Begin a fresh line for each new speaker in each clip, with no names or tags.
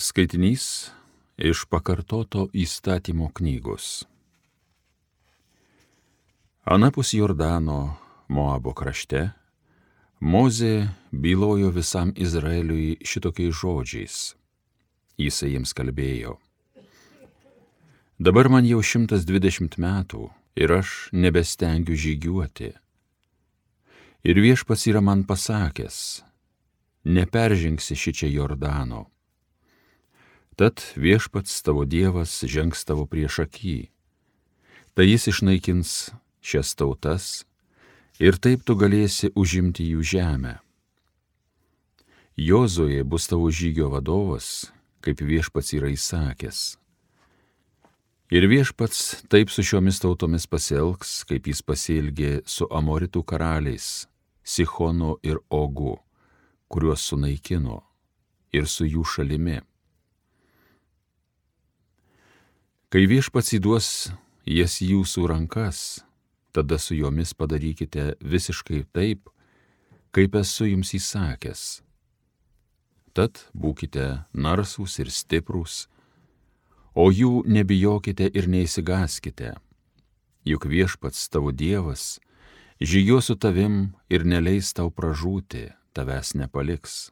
Skaitinys iš pakartoto įstatymo knygos. Anapus Jordano, Moabo krašte, Mozė bylojo visam Izraeliui šitokiais žodžiais. Jisai jiems kalbėjo: Dabar man jau 120 metų ir aš nebestengiu žygiuoti. Ir Viešpats yra man pasakęs: neperžengsi šičia Jordano. Tad Viešpats tavo Dievas žengs tavo priešaky. Tai jis išnaikins šias tautas ir taip tu galėsi užimti jų žemę. Jozuė bus tavo žygio vadovas, kaip Viešpats yra įsakęs. Ir Viešpats taip su šiomis tautomis pasielgs, kaip jis pasielgė su Amoritų karaliais, Sichonu ir Ogu, kuriuos sunaikino, ir su jų šalimi. Kai Viešpats įduos jas jūsų rankas, tada su jomis padarykite visiškai taip, kaip esu jums įsakęs. Tad būkite narsūs ir stiprūs, o jų nebijokite ir neįsigaskite, juk Viešpats tavo Dievas žygiuos su tavim ir neleis tau pražūti, tavęs nepaliks.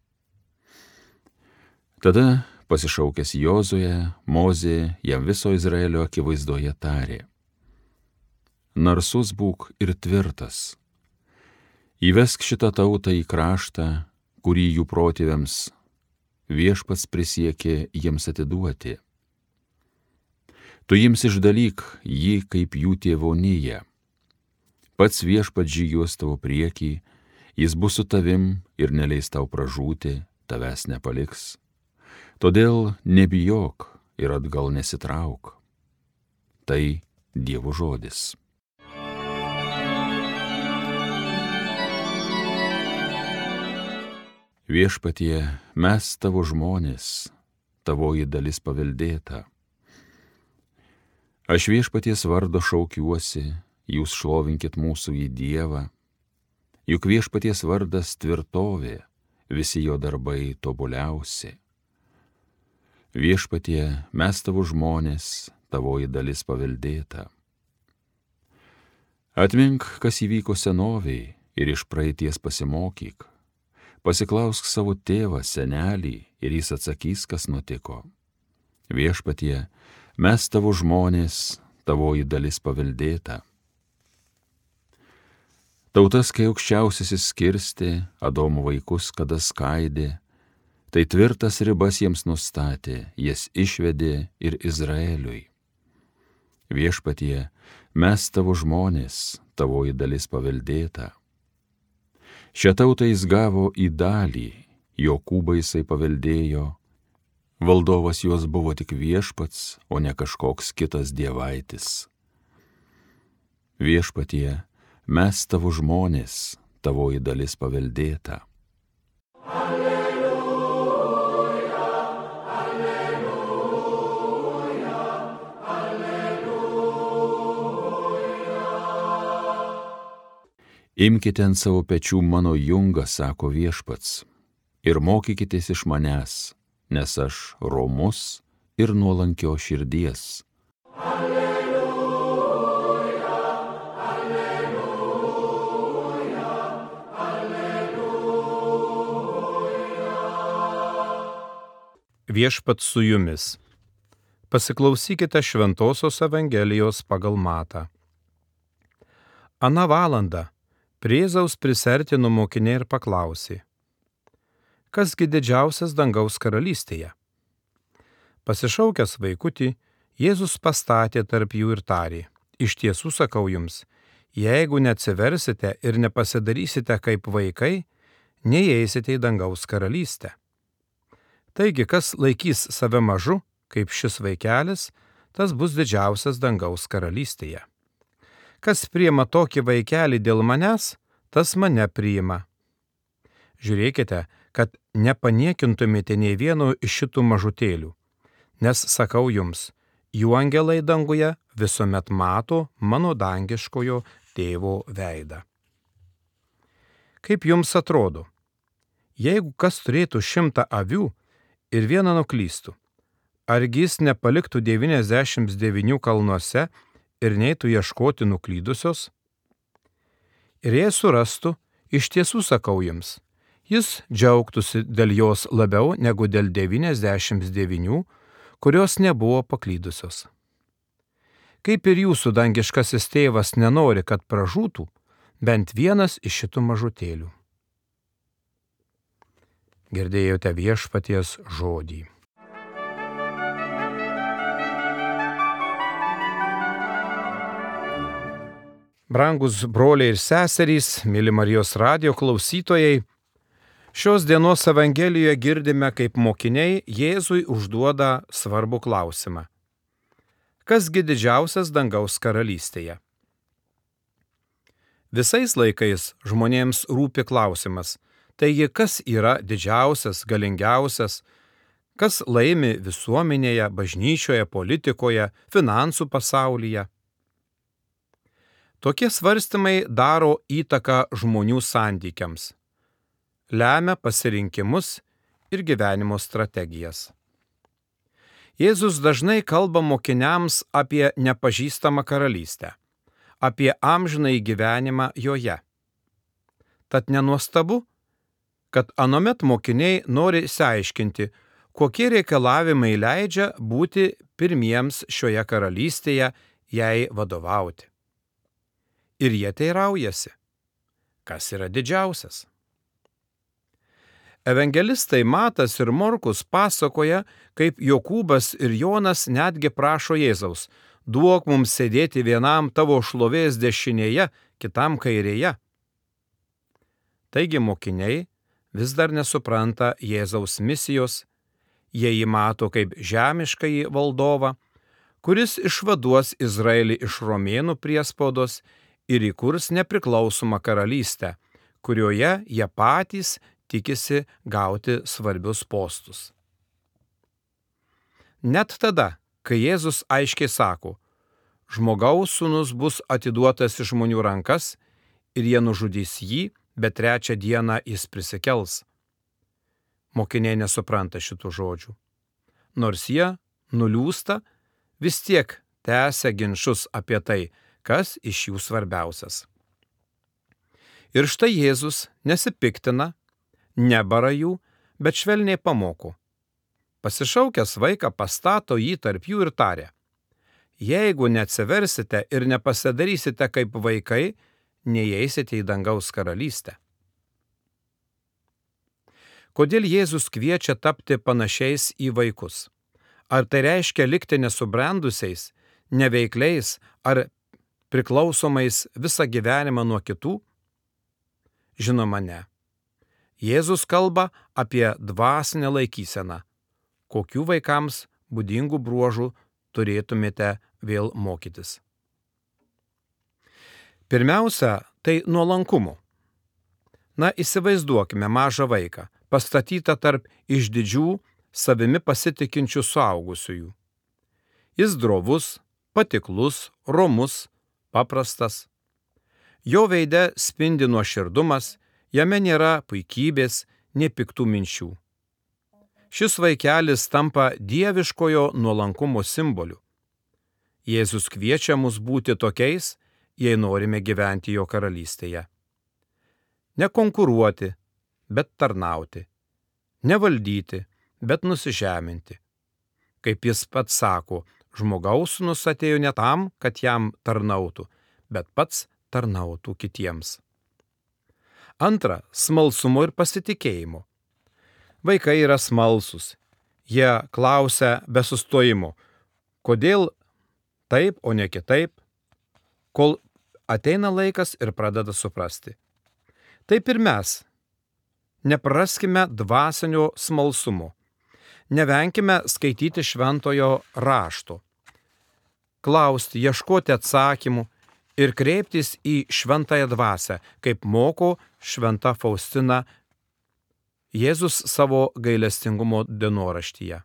Tada pasišaukęs Jozuė, Mozė jam viso Izraelio akivaizdoje tarė: Narsus būk ir tvirtas. Įvesk šitą tautą į kraštą, kurį jų protėviams Viešpats prisiekė jiems atiduoti. Tu jiems išdalyk jį kaip jų tėvoniją. Pats Viešpats žygiuos tavo priekį, jis bus su tavim ir neleis tau pražūti, tavęs nepaliks. Todėl nebijok ir atgal nesitrauk. Tai Dievo žodis. Viešpatie, mes tavo žmonės, tavoji dalis paveldėta. Aš Viešpaties vardo šaukiuosi, jūs šlovinkit mūsų į Dievą. Juk Viešpaties vardas tvirtovė, visi jo darbai tobuliausi. Viešpatie, mes tavo žmonės, tavoji dalis paveldėta. Atmink, kas įvyko senoviai, ir iš praeities pasimokyk. Pasiklausk savo tėvą, senelį, ir jis atsakys, kas nutiko. Viešpatie, mes tavo žmonės, tavoji dalis paveldėta. Tautas, kai aukščiausiasis skirstė, Adomo vaikus kada skaidė, tai tvirtas ribas jiems nustatė, jas išvedė ir Izraeliui. Viešpatie, mes tavo žmonės, tavoji dalis paveldėta. Šią tautą jis gavo į dalį, Jokūbą jisai paveldėjo, valdovas jos buvo tik Viešpats, o ne kažkoks kitas dievaitis. Viešpatie, mes tavo žmonės, tavoji dalis paveldėta. Imkite ant savo pečių mano jungą, sako Viešpats, ir mokykitės iš manęs, nes aš romus ir nuolankio širdies. Alleluja, alleluja, alleluja.
Viešpats su jumis. Pasiklausykite Šventosios Evangelijos pagal Matą. Aną valandą prie Jėzaus prisertino mokiniai ir paklausė: Kasgi didžiausias dangaus karalystėje? Pasišaukęs vaikutį, Jėzus pastatė tarp jų ir tarė: Iš tiesų sakau jums, jeigu neatsiversite ir nepasidarysite kaip vaikai, neįeisite į dangaus karalystę. Taigi, kas laikys save mažu, kaip šis vaikelis, tas bus didžiausias dangaus karalystėje. Kas priima tokį vaikelį dėl manęs, tas mane priima. Žiūrėkite, kad nepaniekintumėte nei vieno iš šitų mažutėlių, nes sakau jums, jų angelai danguje visuomet mato mano dangiškojo tėvo veidą. Kaip jums atrodo, jeigu kas turėtų 100 avių ir vieną nuklystų. Argi jis nepaliktų 99 kalnuose ir neitų ieškoti nuklydusios? Ir jei surastų, iš tiesų sakau jums, jis džiaugtųsi dėl jos labiau negu dėl 99, kurios nebuvo paklydusios. Kaip ir jūsų dangiškasis tėvas nenori, kad pražūtų bent vienas iš šitų mažutėlių. Girdėjote viešpaties žodį. Brangus broliai ir seserys, mėly Marijos radijo klausytojai, šios dienos Evangelijoje girdime, kaip mokiniai Jėzui užduoda svarbų klausimą. Kasgi didžiausias dangaus karalystėje? Visais laikais žmonėms rūpi klausimas, taigi kas yra didžiausias, galingiausias, kas laimi visuomenėje, bažnyčioje, politikoje, finansų pasaulyje. Tokie svarstymai daro įtaką žmonių santykiams, lemia pasirinkimus ir gyvenimo strategijas. Jėzus dažnai kalba mokiniams apie nepažįstamą karalystę, apie amžinąjį gyvenimą joje. Tad nenuostabu, kad anuomet mokiniai nori išsiaiškinti, kokie reikalavimai leidžia būti pirmiems šioje karalystėje, jai vadovauti. Ir jie teiraujasi, kas yra didžiausias. Evangelistai Matas ir Morkus pasakoja, kaip Jokūbas ir Jonas netgi prašo Jėzaus, duok mums sėdėti vienam tavo šlovės dešinėje, kitam kairėje. Taigi mokiniai vis dar nesupranta Jėzaus misijos, jie jį mato kaip žemiškąjį valdovą, kuris išvaduos Izraelį iš romėnų priespaudos ir įkurs nepriklausomą karalystę, kurioje jie patys tikisi gauti svarbius postus. Net tada, kai Jėzus aiškiai sako, žmogaus sūnus bus atiduotas į žmonių rankas ir jie nužudys jį, bet 3 dieną jis prisikels. Mokiniai nesupranta šitų žodžių. Nors jie nuliūsta, vis tiek tęsia ginčus apie tai, kas iš jų svarbiausias. Ir štai Jėzus nesipiktina, nebara jų, bet švelniai pamoko. Pasišaukęs vaiką pastato jį tarp jų ir taria, jeigu neatsiversite ir nepasidarysite kaip vaikai, neįeisite į dangaus karalystę. Kodėl Jėzus kviečia tapti panašiais į vaikus? Ar tai reiškia likti nesubrendusiais, neveikliais ar priklausomais visą gyvenimą nuo kitų? Žinoma, ne. Jėzus kalba apie dvasinę laikyseną, kokių vaikams būdingų bruožų turėtumėte vėl mokytis. Pirmiausia, tai nuolankumo. Na, įsivaizduokime mažą vaiką, pastatytą tarp išdidžių, savimi pasitikinčių suaugusiųjų. Jis drovus, patiklus, romus, paprastas. Jo veide spindi nuoširdumas, jame nėra puikybės, nė piktų minčių. Šis vaikelis tampa dieviškojo nuolankumo simboliu. Jėzus kviečia mus būti tokiais, jei norime gyventi jo karalystėje. Nekonkuruoti, bet tarnauti. Nevaldyti, bet nusižeminti. Kaip jis pats sako, žmogaus sūnus atėjo ne tam, kad jam tarnautų, bet pats tarnautų kitiems. Antra, smalsumo ir pasitikėjimo. Vaikai yra smalsūs. Jie klausia be sustojimo, kodėl taip, o ne kitaip, kol ateina laikas ir pradeda suprasti. Taip ir mes. Nepraraskime dvasinio smalsumo. Nevenkime skaityti šventojo rašto. Klausti, ieškoti atsakymų ir kreiptis į šventąją dvasią, kaip moko šventa Faustina Jėzus savo gailestingumo dienoraštyje.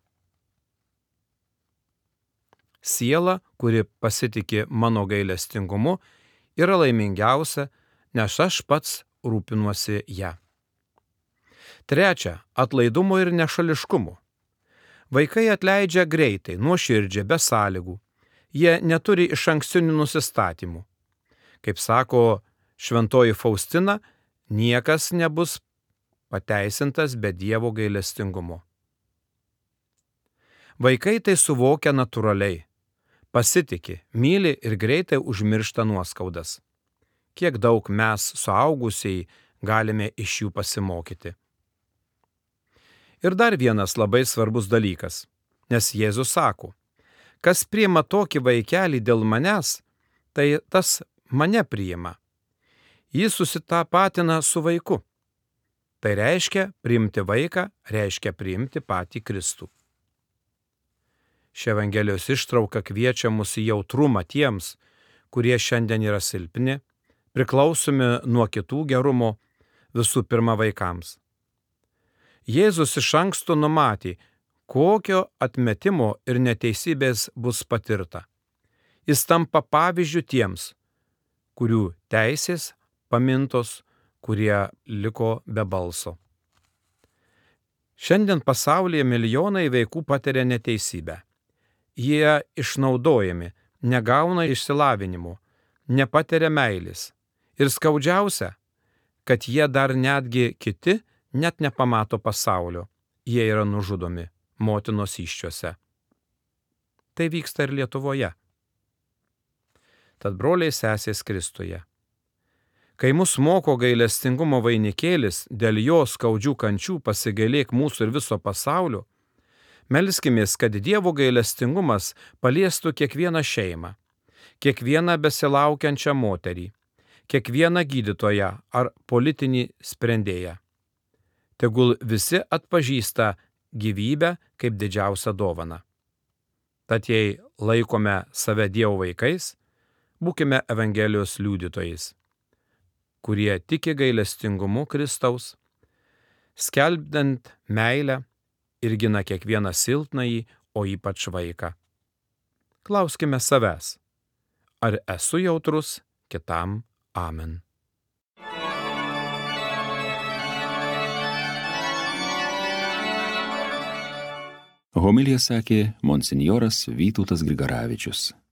Siela, kuri pasitiki mano gailestingumu, yra laimingiausia, nes aš pats rūpinuosi ją. Trečia, atlaidumo ir nešališkumo. Vaikai atleidžia greitai, nuoširdžiai, be sąlygų. Jie neturi išankstinių nusistatymų. Kaip sako šventoji Faustina, niekas nebus pateisintas be Dievo gailestingumo. Vaikai tai suvokia natūraliai, pasitiki, myli ir greitai užmiršta nuoskaudas. Kiek daug mes, suaugusiai, galime iš jų pasimokyti. Ir dar vienas labai svarbus dalykas, nes Jėzus sako, kas priima tokį vaikelį dėl manęs, tai tas mane priima. Jis susitapatina su vaiku. Tai reiškia, priimti vaiką, reiškia priimti patį Kristų. Ši Evangelijos ištrauka kviečia mus į jautrumą tiems, kurie šiandien yra silpni, priklausomi nuo kitų gerumo, visų pirma vaikams. Jėzus iš anksto numatė, kokio atmetimo ir neteisybės bus patirta. Jis tampa pavyzdžiu tiems, kurių teisės pamintos, kurie liko be balso. Šiandien pasaulyje milijonai vaikų patiria neteisybę. Jie išnaudojami, negauna išsilavinimo, nepatiria meilės. Ir skaudžiausia, kad jie dar netgi kiti net nepamato pasaulio. Jie yra nužudomi motinos įsčiose. Tai vyksta ir Lietuvoje. Tad broliai sesės Kristuje, kai mus moko gailestingumo vainikėlis, dėl jo skaudžių kančių pasigailėk mūsų ir viso pasaulio, melskimės, kad Dievo gailestingumas paliestų kiekvieną šeimą, kiekvieną besilaukiančią moterį, kiekvieną gydytoją ar politinį sprendėją. Tegul visi atpažįsta gyvybę kaip didžiausią dovaną. Tad jei laikome save Dievo vaikais, būkime Evangelijos liudytojais, kurie tiki gailestingumu Kristaus, skelbdant meilę ir gina kiekvieną silpnąjį, o ypač vaiką. Klauskime savęs, ar esu jautrus kitam? Amen.
Homiliją sakė monsinjoras Vytautas Grigaravičius.